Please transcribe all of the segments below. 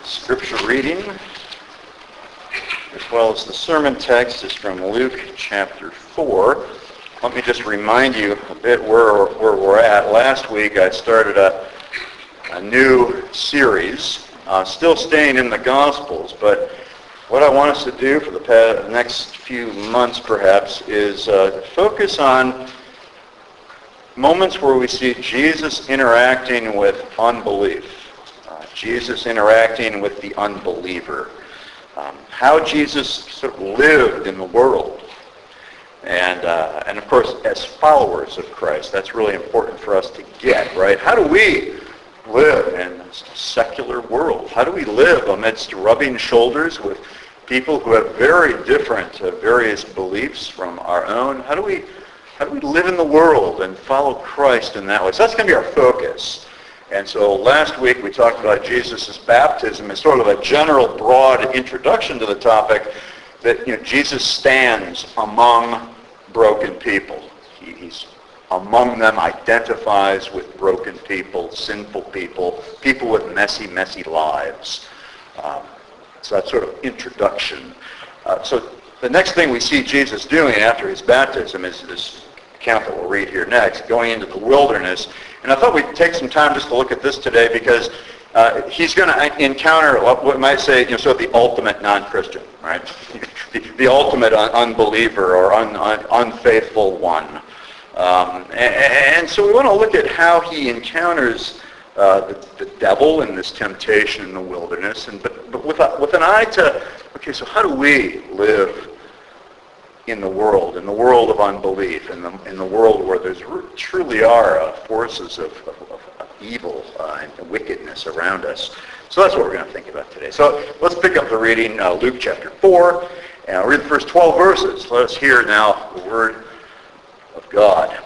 Scripture reading, as well as the sermon text, is from Luke chapter 4. Let me just remind you a bit where we're at. Last week I started a new series, still staying in the Gospels, but what I want us to do for the next few months perhaps is focus on moments where we see Jesus interacting with unbelief. Jesus interacting with the unbeliever. How Jesus sort of lived in the world. And of course, as followers of Christ, that's really important for us to get, right? How do we live in a secular world? How do we live amidst rubbing shoulders with people who have very different, various beliefs from our own? How do we live in the world and follow Christ in that way? So that's going to be our focus. And so last week we talked about Jesus' baptism as sort of a general, broad introduction to the topic that Jesus stands among broken people. He's among them, identifies with broken people, sinful people, people with messy, messy lives. So that's sort of introduction. So the next thing we see Jesus doing after his baptism is this account that we'll read here next, going into the wilderness. And I thought we'd take some time just to look at this today because he's going to encounter what we might say, sort of the ultimate non-Christian, right? the ultimate unbeliever or unfaithful one. And so we want to look at how he encounters the devil in this temptation in the wilderness, but with an eye to, okay, so how do we live in the world of unbelief, in the world where there truly are forces of evil and wickedness around us. So that's what we're going to think about today. So let's pick up the reading, Luke chapter 4, and I'll read the first 12 verses. Let us hear now the word of God.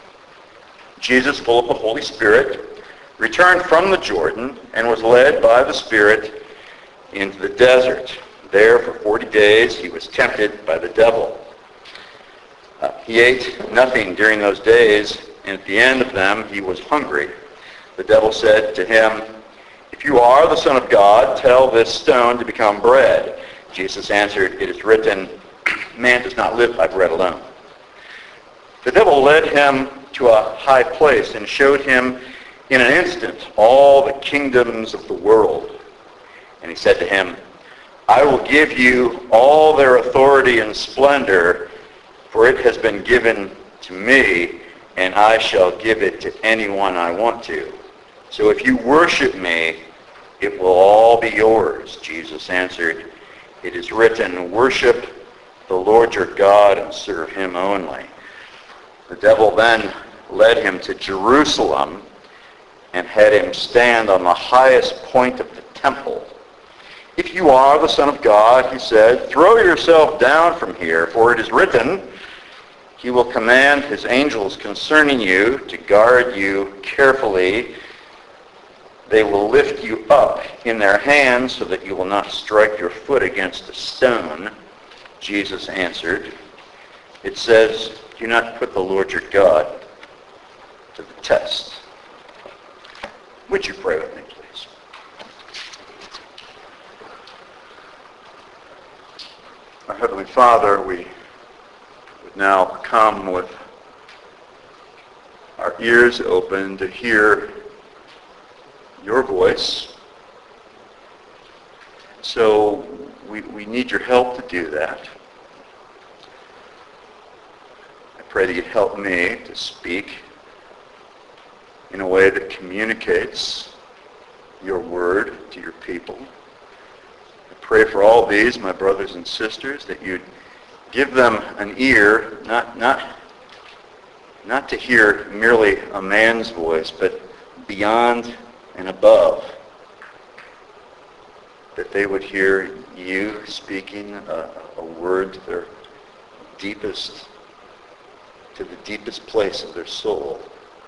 Jesus, full of the Holy Spirit, returned from the Jordan and was led by the Spirit into the desert. There for 40 days he was tempted by the devil. He ate nothing during those days, and at the end of them he was hungry. The devil said to him, "If you are the Son of God, tell this stone to become bread." Jesus answered, "It is written, man does not live by bread alone." The devil led him to a high place and showed him in an instant all the kingdoms of the world. And he said to him, "I will give you all their authority and splendor, for it has been given to me, and I shall give it to anyone I want to. So if you worship me, it will all be yours." Jesus answered, "It is written, worship the Lord your God and serve him only." The devil then led him to Jerusalem and had him stand on the highest point of the temple. "If you are the Son of God," he said, "throw yourself down from here, for it is written, he will command his angels concerning you to guard you carefully. They will lift you up in their hands so that you will not strike your foot against a stone." Jesus answered, "It says, do not put the Lord your God to the test." Would you pray with me, please? Our Heavenly Father, we now come with our ears open to hear your voice. So we need your help to do that. I pray that you'd help me to speak in a way that communicates your word to your people. I pray for all these, my brothers and sisters, that you'd give them an ear, not to hear merely a man's voice, but beyond and above, that they would hear you speaking a word to the deepest place of their soul.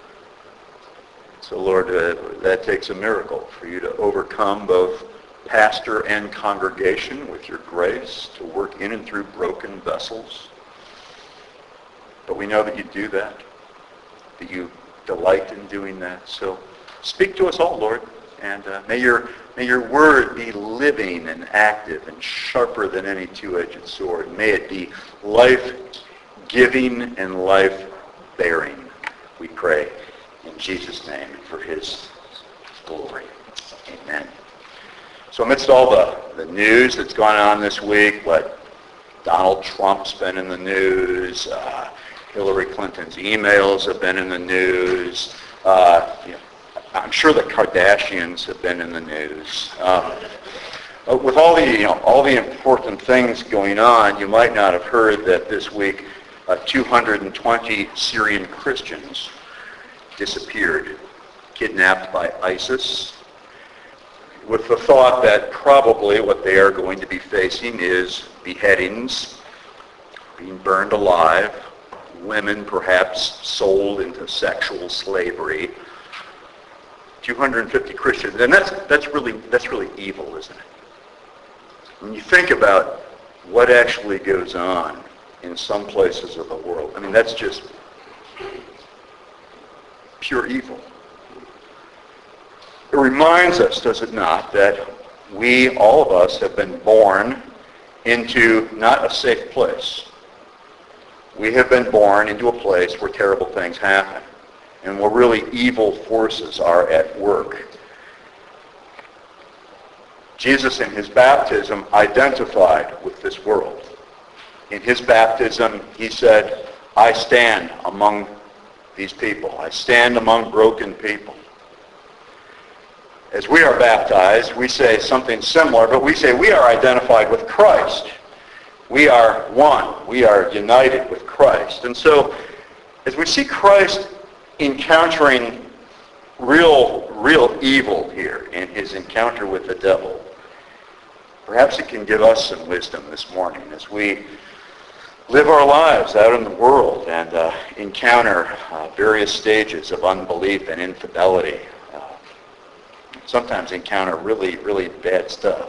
So Lord, that takes a miracle for you to overcome both pastor and congregation with your grace, to work in and through broken vessels. But we know that you do that you delight in doing that. So speak to us all, Lord, And may your word be living and active and sharper than any two-edged sword. May it be life-giving and life-bearing, we pray in Jesus' name and for his glory. Amen. So amidst all the news that's gone on this week, Donald Trump's been in the news, Hillary Clinton's emails have been in the news, I'm sure the Kardashians have been in the news. With all the important things going on, you might not have heard that this week 220 Syrian Christians disappeared, kidnapped by ISIS, with the thought that probably what they are going to be facing is beheadings, being burned alive, women perhaps sold into sexual slavery. 250 Christians, and that's really evil, isn't it? When you think about what actually goes on in some places of the world, I mean, that's just pure evil. It reminds us, does it not, that we, all of us, have been born into not a safe place. We have been born into a place where terrible things happen and where really evil forces are at work. Jesus in his baptism identified with this world. In his baptism, he said, I stand among these people. I stand among broken people. As we are baptized, we say something similar, but we say we are identified with Christ. We are one. We are united with Christ. And so, as we see Christ encountering real evil here in his encounter with the devil, perhaps it can give us some wisdom this morning as we live our lives out in the world and encounter various stages of unbelief and infidelity. Sometimes encounter really bad stuff.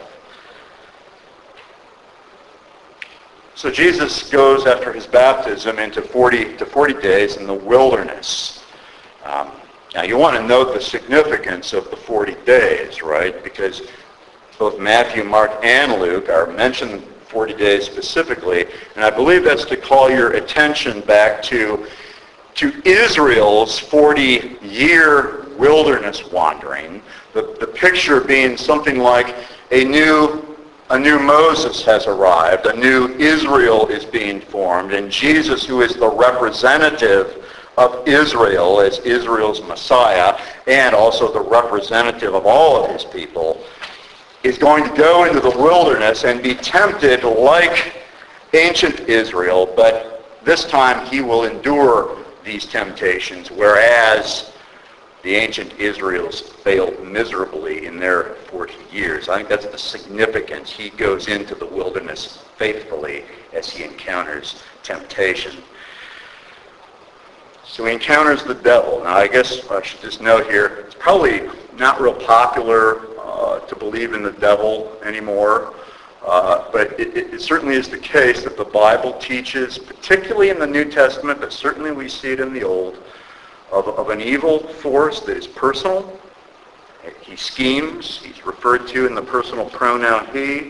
So Jesus goes after his baptism into 40 days in the wilderness. Now you want to note the significance of the 40 days, right? Because both Matthew, Mark, and Luke are mentioned 40 days specifically, and I believe that's to call your attention back to Israel's 40-year wilderness wandering. The picture being something like a new Moses has arrived, a new Israel is being formed, and Jesus, who is the representative of Israel as Israel's Messiah, and also the representative of all of his people, is going to go into the wilderness and be tempted like ancient Israel, but this time he will endure these temptations, whereas the ancient Israels failed miserably in their 40 years. I think that's the significance. He goes into the wilderness faithfully as he encounters temptation. So he encounters the devil. Now I guess I should just note here, it's probably not real popular to believe in the devil anymore, but it certainly is the case that the Bible teaches, particularly in the New Testament, but certainly we see it in the Old, of an evil force that is personal. He schemes. He's referred to in the personal pronoun he.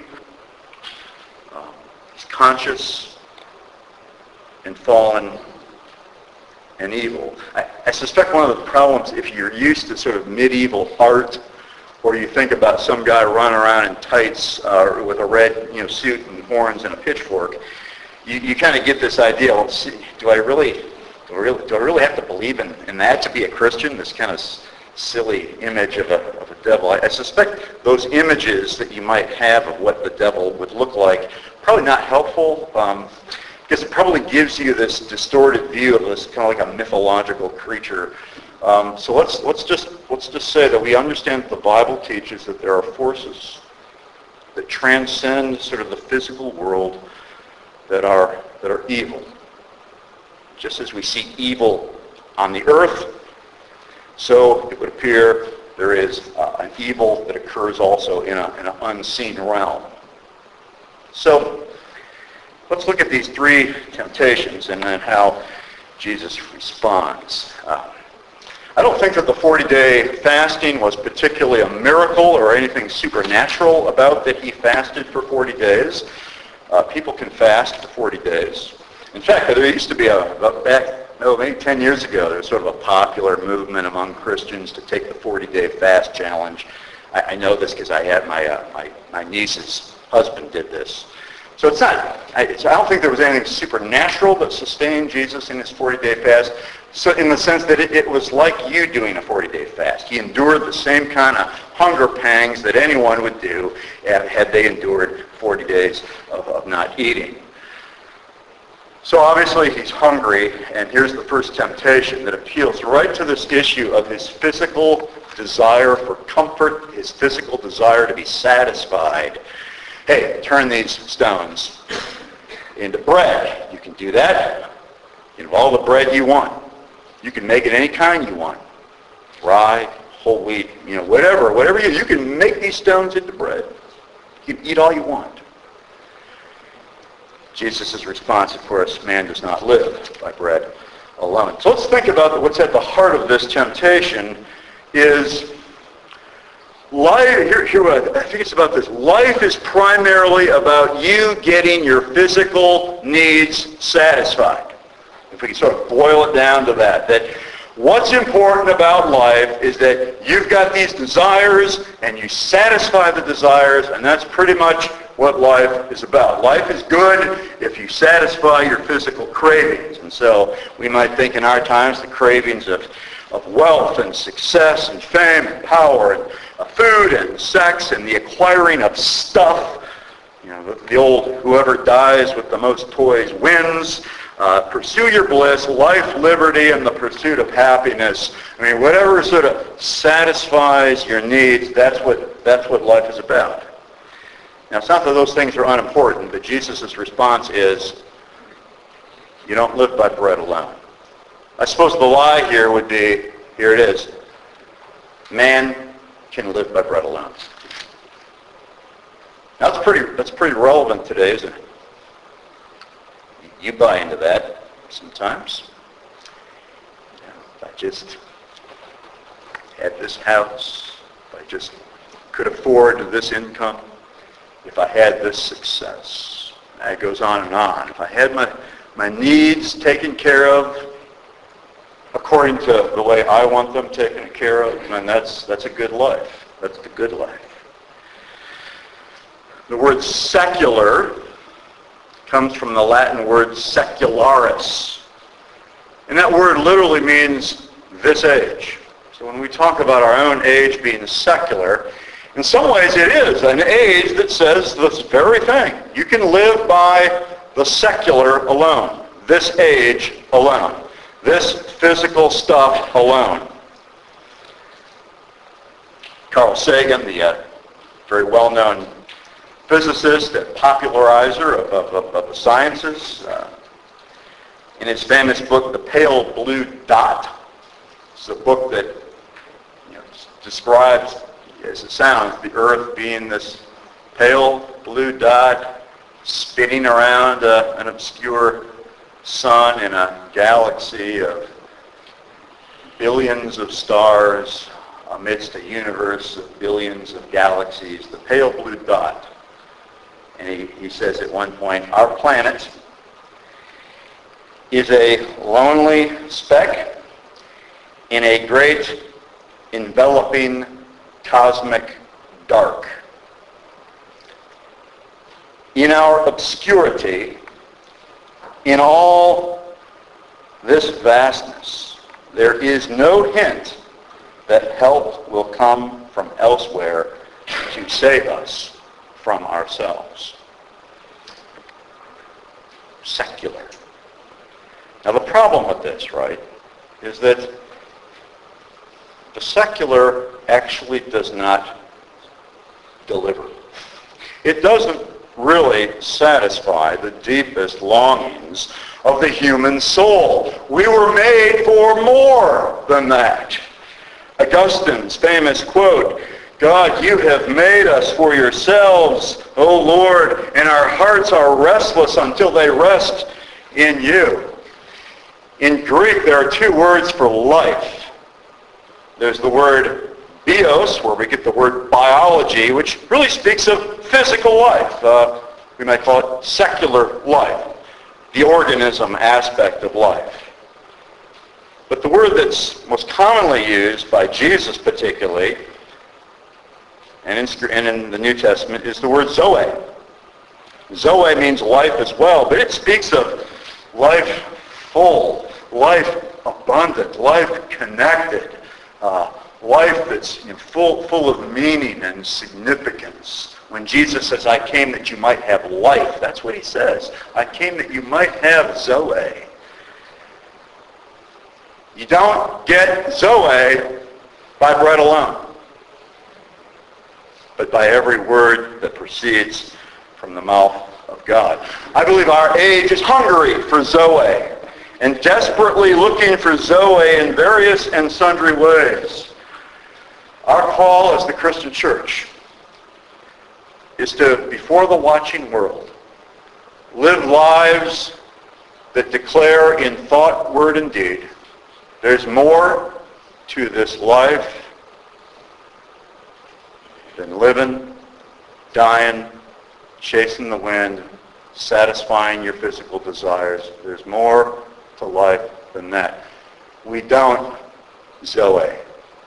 He's conscious and fallen and evil. I suspect one of the problems, if you're used to sort of medieval art, or you think about some guy running around in tights with a red suit and horns and a pitchfork, you kind of get this idea, well, do I really have to believe in that to be a Christian? This kind of silly image of a devil. I suspect those images that you might have of what the devil would look like, probably not helpful, because it probably gives you this distorted view of this kind of like a mythological creature. So let's just say that we understand that the Bible teaches that there are forces that transcend sort of the physical world that are evil. Just as we see evil on the earth, so it would appear there is an evil that occurs also in an unseen realm. So let's look at these three temptations and then how Jesus responds. I don't think that the 40-day fasting was particularly a miracle or anything supernatural about that he fasted for 40 days. People can fast for 40 days. In fact, there used to be maybe 10 years ago, there was sort of a popular movement among Christians to take the 40-day fast challenge. I know this because I had my niece's husband did this. So I don't think there was anything supernatural that sustained Jesus in his 40-day fast. So in the sense that it was like you doing a 40-day fast. He endured the same kind of hunger pangs that anyone would do had they endured 40 days of not eating. So obviously he's hungry, and here's the first temptation that appeals right to this issue of his physical desire for comfort, his physical desire to be satisfied. Hey, turn these stones into bread. You can do that. You can have all the bread you want. You can make it any kind you want. Rye, whole wheat, whatever you can make these stones into bread. You can eat all you want. Jesus' response, of course, man does not live by bread alone. So let's think about what's at the heart of this temptation is life. I think it's about this. Life is primarily about you getting your physical needs satisfied. If we can sort of boil it down to that what's important about life is that you've got these desires and you satisfy the desires, and that's pretty much what life is about. Life is good if you satisfy your physical cravings. And so we might think in our times the cravings of wealth and success and fame and power and food and sex and the acquiring of stuff. The old whoever dies with the most toys wins. Pursue your bliss, life, liberty, and the pursuit of happiness. Whatever sort of satisfies your needs, that's what life is about. Now, it's not that those things are unimportant, but Jesus' response is, you don't live by bread alone. I suppose the lie here would be, here it is, man can live by bread alone. Now, that's pretty relevant today, isn't it? You buy into that sometimes. If I just had this house, if I just could afford this income, if I had this success, and it goes on and on. If I had my needs taken care of according to the way I want them taken care of, then that's a good life. That's the good life. The word secular comes from the Latin word secularis. And that word literally means this age. So when we talk about our own age being secular, in some ways it is an age that says this very thing. You can live by the secular alone. This age alone. This physical stuff alone. Carl Sagan, the very well-known physicist and popularizer of the sciences, in his famous book, The Pale Blue Dot. It's a book that describes, as it sounds, the Earth being this pale blue dot spinning around an obscure sun in a galaxy of billions of stars amidst a universe of billions of galaxies, the pale blue dot. And he says at one point, our planet is a lonely speck in a great enveloping cosmic dark. In our obscurity, in all this vastness, there is no hint that help will come from elsewhere to save us from ourselves. Secular. Now the problem with this, right, is that the secular actually does not deliver. It doesn't really satisfy the deepest longings of the human soul. We were made for more than that. Augustine's famous quote, God, you have made us for yourselves, O Lord, and our hearts are restless until they rest in you. In Greek, there are two words for life. There's the word bios, where we get the word biology, which really speaks of physical life. We might call it secular life, the organism aspect of life. But the word that's most commonly used by Jesus particularly, and in the New Testament, is the word zoe. Zoe means life as well, but it speaks of life full, life abundant, life connected, life that's full of meaning and significance. When Jesus says, I came that you might have life, that's what he says. I came that you might have zoe. You don't get zoe by bread alone, but by every word that proceeds from the mouth of God. I believe our age is hungry for zoe and desperately looking for zoe in various and sundry ways. Our call as the Christian church is to, before the watching world, live lives that declare in thought, word, and deed, there's more to this life than living, dying, chasing the wind, satisfying your physical desires. There's more to life than that. We don't zoe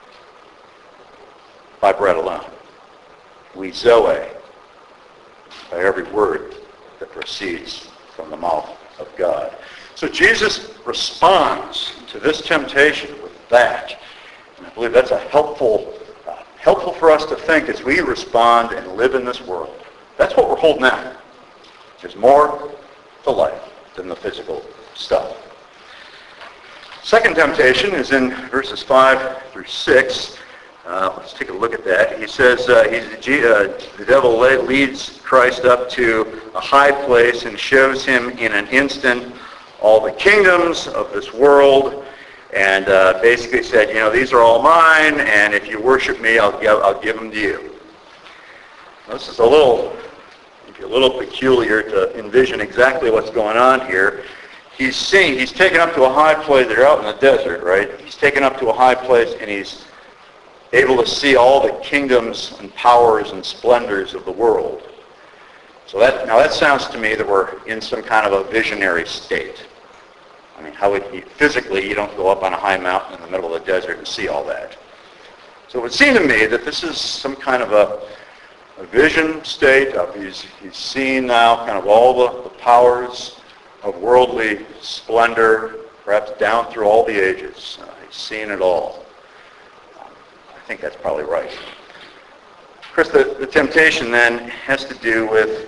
by bread alone. We zoe by every word that proceeds from the mouth of God. So Jesus responds to this temptation with that. And I believe that's a helpful for us to think as we respond and live in this world. That's what we're holding out. There's more to life than the physical stuff. Second temptation is in verses 5 through 6. Let's take a look at that. He says the devil leads Christ up to a high place and shows him in an instant all the kingdoms of this world, and basically said, these are all mine, and if you worship me, I'll give them to you. Now, this is a little peculiar to envision exactly what's going on here. He's taken up to a high place. They're out in the desert, right? He's taken up to a high place, and he's able to see all the kingdoms and powers and splendors of the world. So that sounds to me that we're in some kind of a visionary state. I mean, physically, you don't go up on a high mountain in the middle of the desert and see all that. So it would seem to me that this is some kind of a vision state of he's seen now kind of all the powers of worldly splendor, perhaps down through all the ages. He's seen it all. I think that's probably right. Of course, the temptation then has to do with,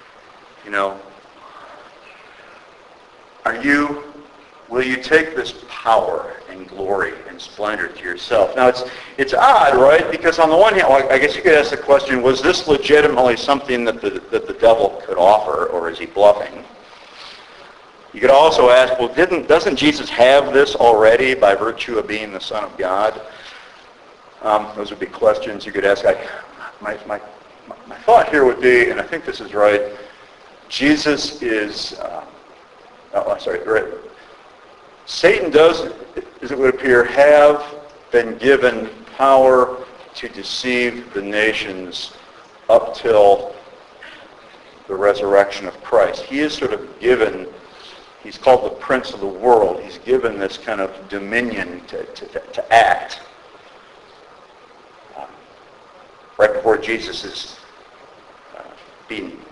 will you take this power and glory and splendor to yourself? Now, it's odd, right? Because on the one hand, I guess you could ask the question, was this legitimately something that the devil could offer, or is he bluffing? You could also ask, well, doesn't Jesus have this already by virtue of being the Son of God? Those would be questions you could ask. My thought here would be, and I think this is right, Jesus is, Satan does, as it would appear, have been given power to deceive the nations up till the resurrection of Christ. He is sort of given, he's called the Prince of the world. He's given this kind of dominion to act. Right before Jesus is being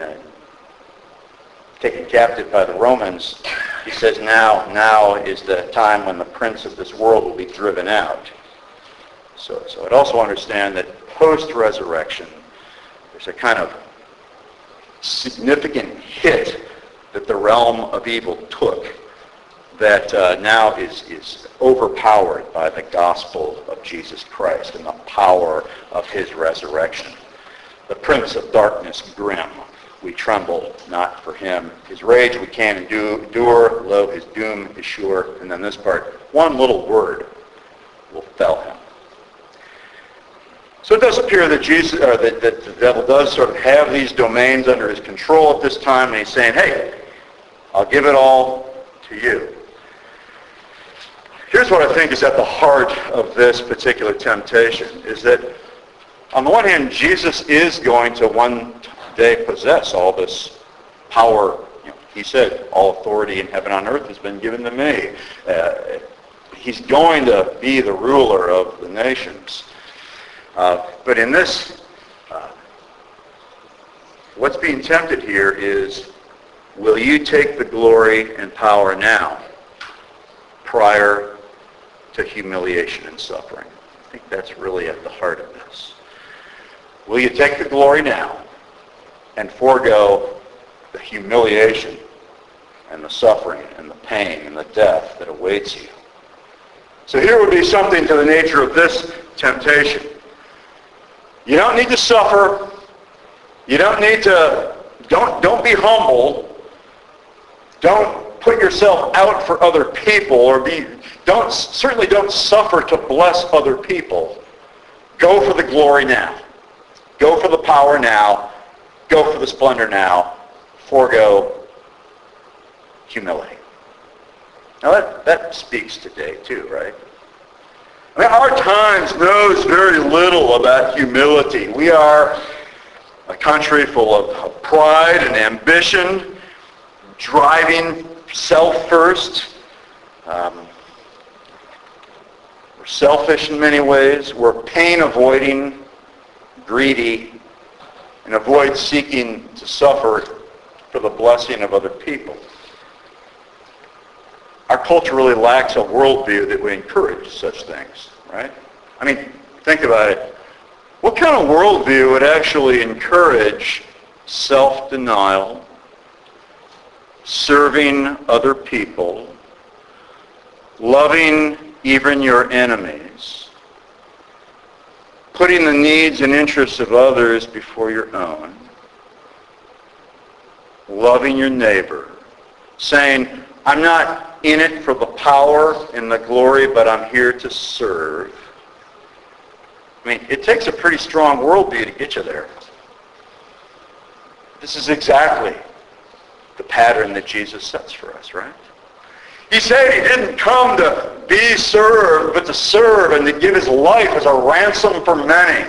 taken captive by the Romans, he says now is the time when the prince of this world will be driven out. So I'd also understand that post-resurrection, there's a kind of significant hit that the realm of evil took that now is overpowered by the gospel of Jesus Christ and the power of his resurrection. The prince of darkness grim, we tremble not for him. His rage we can endure, lo, his doom is sure. And then this part, one little word will fell him. So it does appear that that the devil does sort of have these domains under his control at this time, and he's saying, hey, I'll give it all to you. Here's what I think is at the heart of this particular temptation, is that on the one hand, Jesus is going to one day possess all this power. He said, all authority in heaven and on earth has been given to me. He's going to be the ruler of the nations. But in this, what's being tempted here is, will you take the glory and power now, prior to humiliation and suffering? I think that's really at the heart of this. Will you take the glory now and forego the humiliation and the suffering and the pain and the death that awaits you? So here would be something to the nature of this temptation. You don't need to suffer. You don't need to, don't be humble. Don't put yourself out for other people, or certainly don't suffer to bless other people. Go for the glory now. Go for the power now. Go for the splendor now. Forego humility. Now that speaks today too, right? I mean, our times knows very little about humility. We are a country full of pride and ambition, driving self first. We're selfish in many ways. We're pain avoiding, greedy, and avoid seeking to suffer for the blessing of other people. Our culture really lacks a worldview that would encourage such things, right? I mean, think about it. What kind of worldview would actually encourage self-denial, serving other people, loving even your enemies, putting the needs and interests of others before your own, loving your neighbor, saying, I'm not in it for the power and the glory, but I'm here to serve. I mean, it takes a pretty strong worldview to get you there. This is exactly the pattern that Jesus sets for us, right? He said he didn't come to be served, but to serve and to give his life as a ransom for many.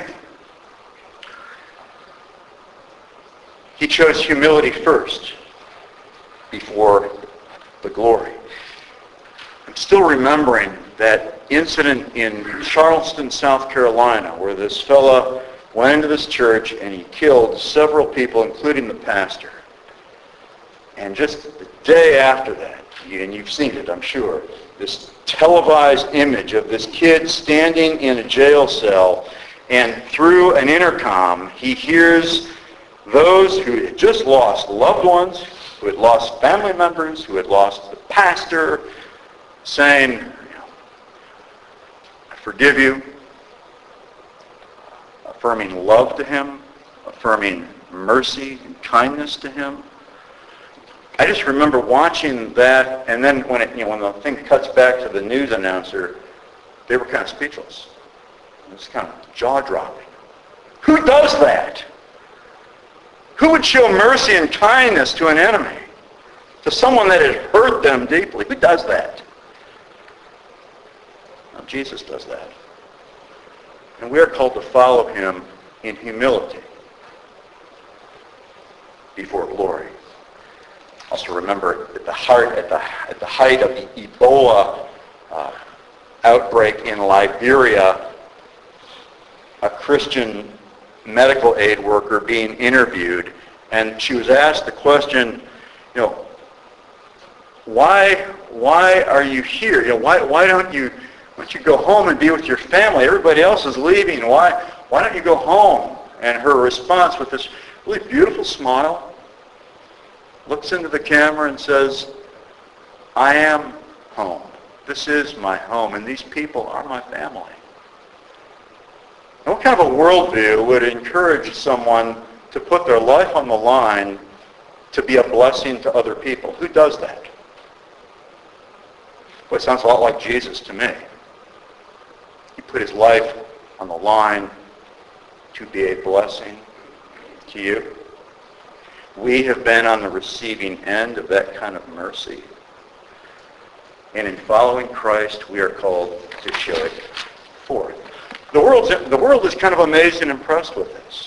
He chose humility first before the glory. I'm still remembering that incident in Charleston, South Carolina, where this fella went into this church and he killed several people, including the pastor. And just the day after that, and you've seen it, I'm sure, this televised image of this kid standing in a jail cell, and through an intercom, he hears those who had just lost loved ones, who had lost family members, who had lost the pastor, saying, I forgive you, affirming love to him, affirming mercy and kindness to him. I just remember watching that, and then when the thing cuts back to the news announcer, they were kind of speechless. It was kind of jaw-dropping. Who does that? Who would show mercy and kindness to an enemy? To someone that had hurt them deeply? Who does that? Well, Jesus does that. And we are called to follow him in humility before glory. Also remember, at the height of the Ebola outbreak in Liberia, a Christian medical aid worker being interviewed, and she was asked the question, why are you here? Why don't you go home and be with your family? Everybody else is leaving. Why don't you go home? And her response, with this really beautiful smile, looks into the camera and says, I am home. This is my home, and these people are my family. And what kind of a worldview would encourage someone to put their life on the line to be a blessing to other people? Who does that? Well, it sounds a lot like Jesus to me. He put his life on the line to be a blessing to you. We have been on the receiving end of that kind of mercy. and in following Christ, we are called to show it forth. The world is kind of amazed and impressed with this.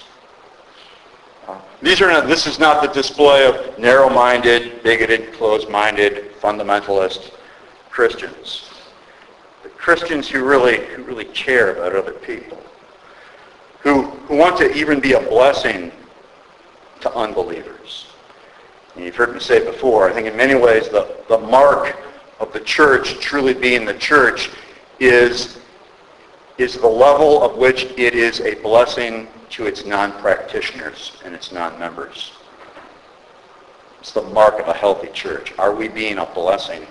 This is not the display of narrow-minded, bigoted, closed-minded, fundamentalist Christians. The Christians who really care about other people, who want to even be a blessing to unbelievers. And you've heard me say before, I think in many ways the mark of the church truly being the church is the level of which it is a blessing to its non-practitioners and its non-members. It's the mark of a healthy church. Are we being a blessing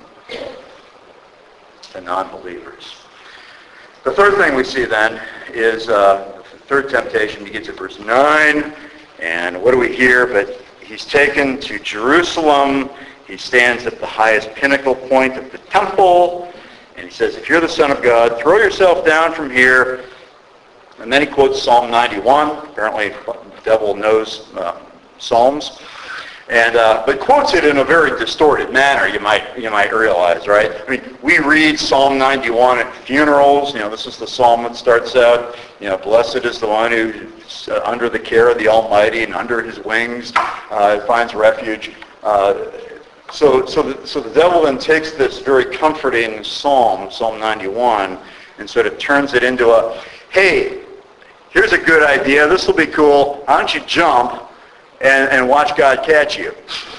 to non-believers? The third thing we see then is the third temptation begins at verse 9. And what do we hear? But he's taken to Jerusalem. He stands at the highest pinnacle point of the temple. And he says, if you're the Son of God, throw yourself down from here. And then he quotes Psalm 91. Apparently the devil knows Psalms. And but quotes it in a very distorted manner, you might realize, right? I mean, we read Psalm 91 at funerals. This is the psalm that starts out, blessed is the one who's under the care of the Almighty, and under his wings finds refuge. So the devil then takes this very comforting psalm, Psalm 91, and sort of turns it into a, hey, here's a good idea. This will be cool. Why don't you jump and watch God catch you?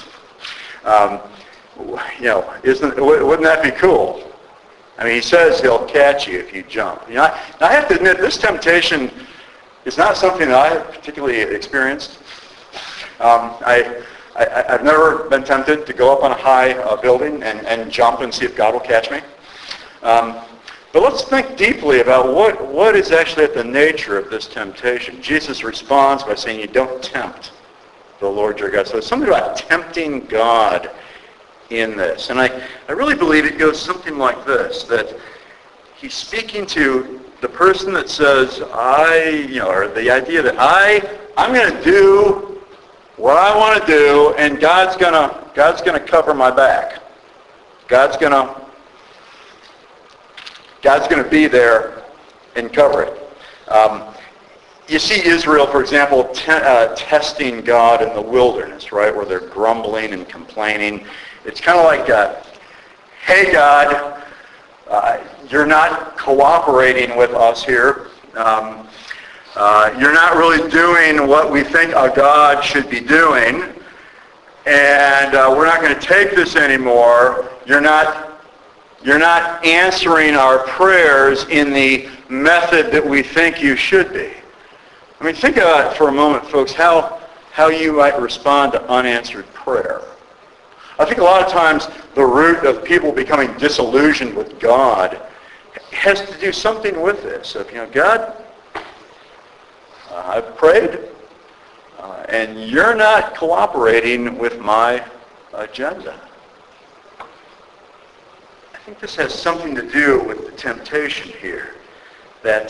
Wouldn't that be cool? I mean, he says he'll catch you if you jump. I have to admit, this temptation is not something that I have particularly experienced. I've never been tempted to go up on a high building and jump and see if God will catch me. But let's think deeply about what is actually at the nature of this temptation. Jesus responds by saying, you don't tempt the Lord your God. So it's something about tempting God in this. And I really believe it goes something like this, that he's speaking to the person that says, or the idea that I'm going to do what I want to do, and God's gonna cover my back. God's gonna be there and cover it. You see Israel, for example, testing God in the wilderness, right, where they're grumbling and complaining. It's kind of like, hey God, you're not cooperating with us here. You're not really doing what we think a God should be doing, and we're not going to take this anymore. You're not answering our prayers in the method that we think you should be. I mean, think about it for a moment, folks, how you might respond to unanswered prayer. I think a lot of times the root of people becoming disillusioned with God has to do something with this. Of, God, I've prayed, and you're not cooperating with my agenda. I think this has something to do with the temptation here, that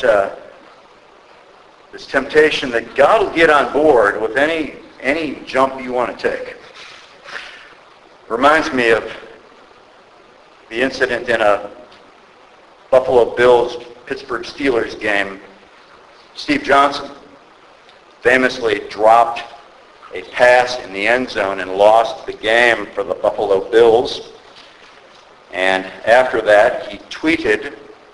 this temptation that God will get on board with any jump you want to take. Reminds me of the incident in a Buffalo Bills-Pittsburgh Steelers game. Steve Johnson famously dropped a pass in the end zone and lost the game for the Buffalo Bills. And after that, he tweeted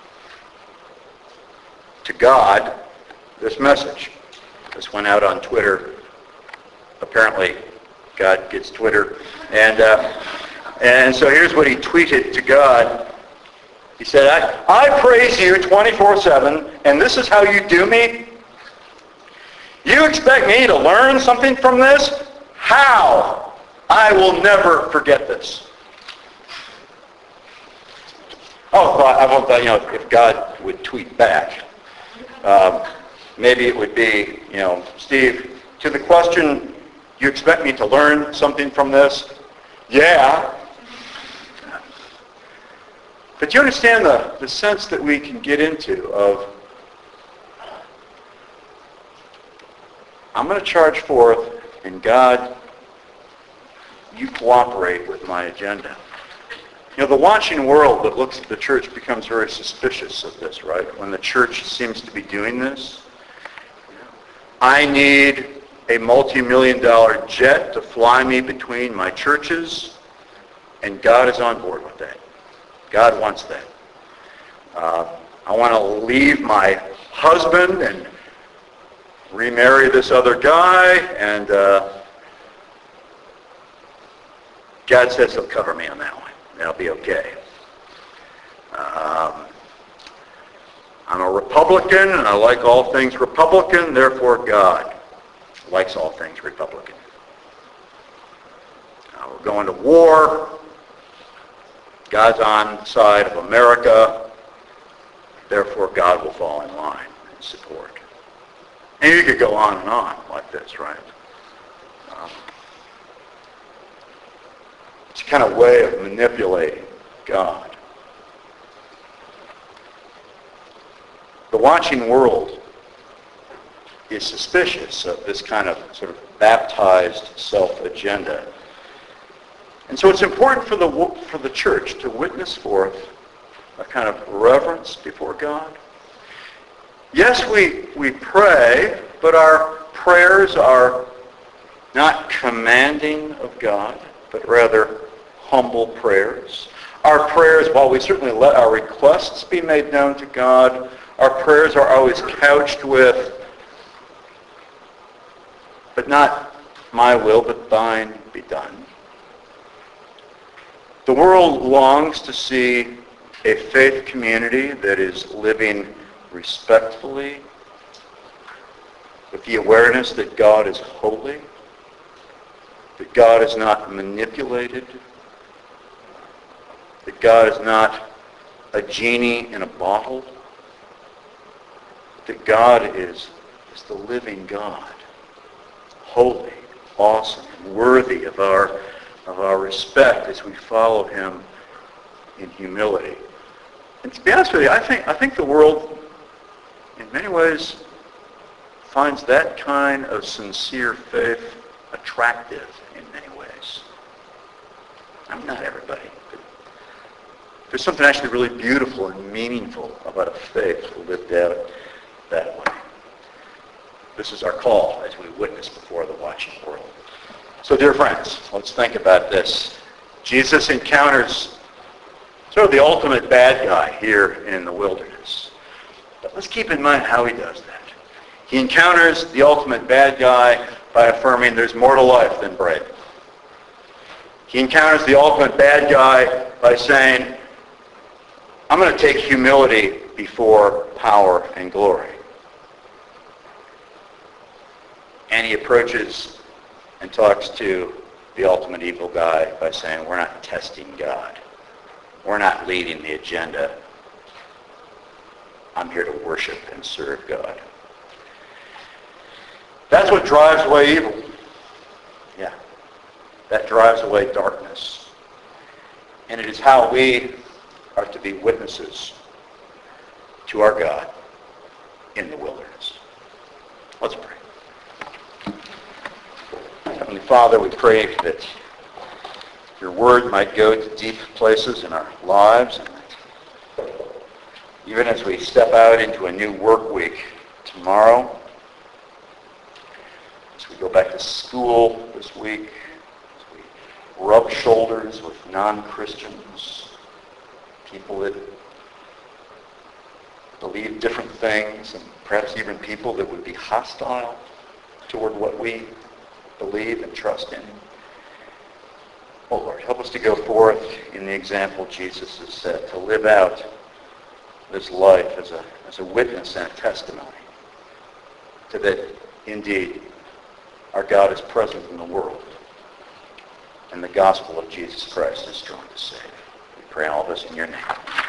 to God this message. This went out on Twitter. Apparently, God gets Twitter. And so here's what he tweeted to God. He said, I praise you 24/7, and this is how you do me? You expect me to learn something from this? How? I will never forget this. Oh, I thought, if God would tweet back, maybe it would be, Steve, to the question, you expect me to learn something from this? Yeah. But you understand the sense that we can get into of, I'm going to charge forth, and God, you cooperate with my agenda. The watching world that looks at the church becomes very suspicious of this, right? When the church seems to be doing this. I need a multi-million-dollar jet to fly me between my churches, and God is on board with that. God wants that. I want to leave my husband and remarry this other guy, and God says he'll cover me on that one. That'll be okay. I'm a Republican, and I like all things Republican, therefore God likes all things Republican. We're going to war. God's on the side of America, therefore God will fall in line and support. And you could go on and on like this, right? It's a kind of way of manipulating God. The watching world is suspicious of this kind of sort of baptized self-agenda. And so it's important for the church to witness forth a kind of reverence before God. Yes, we pray, but our prayers are not commanding of God, but rather humble prayers. Our prayers, while we certainly let our requests be made known to God, our prayers are always couched with, but not my will, but thine be done. The world longs to see a faith community that is living respectfully, with the awareness that God is holy, that God is not manipulated, that God is not a genie in a bottle, that God is the living God, holy, awesome, and worthy of our respect as we follow him in humility. And to be honest with you, I think the world, in many ways, finds that kind of sincere faith attractive in many ways. I mean, not everybody, but there's something actually really beautiful and meaningful about a faith lived out that way. This is our call as we witness before the watching world. So, dear friends, let's think about this. Jesus encounters sort of the ultimate bad guy here in the wilderness. But let's keep in mind how he does that. He encounters the ultimate bad guy by affirming there's more to life than bread. He encounters the ultimate bad guy by saying, I'm going to take humility before power and glory. And he approaches and talks to the ultimate evil guy by saying, we're not testing God. We're not leading the agenda. I'm here to worship and serve God. That's what drives away evil. Yeah. That drives away darkness. And it is how we are to be witnesses to our God in the wilderness. Let's pray. Heavenly Father, we pray that your word might go to deep places in our lives, and that even as we step out into a new work week tomorrow, as we go back to school this week, as we rub shoulders with non-Christians, people that believe different things, and perhaps even people that would be hostile toward what we believe and trust in. Oh Lord, help us to go forth in the example Jesus has set, to live out this life as a witness and a testimony to that indeed our God is present in the world and the gospel of Jesus Christ is strong to save. We pray all this in your name.